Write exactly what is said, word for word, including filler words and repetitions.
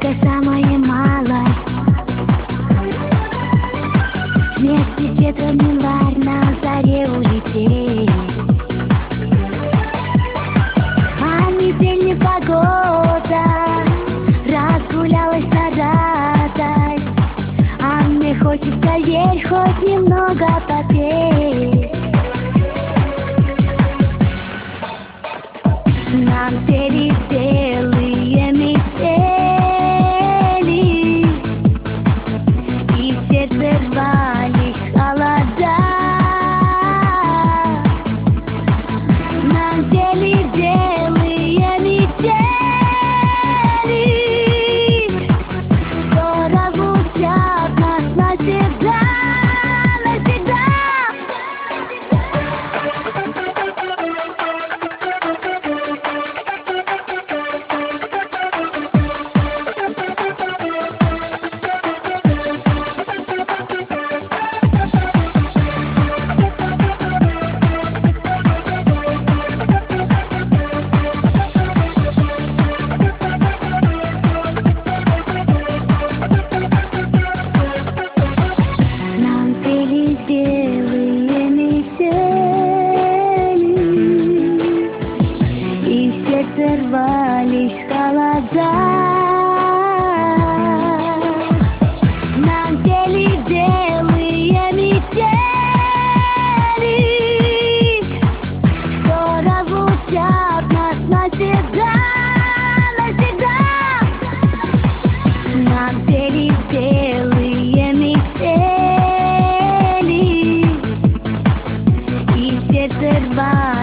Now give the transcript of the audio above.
только самая малость. Вместе с ветром январь на заре улететь. А метель непогода разгулялась на радость. А мне хочется, верь, хоть немного попеть. Нам снились белые метели, и в сердце рвались холода. Нам снились белые метели, что разлучат нас навсегда, навсегда. Белые метели, и в сердце рвались холода. Нам снились белые метели, что разлучат нас навсегда, навсегда. Нам снились белые метели, сердце рвалось.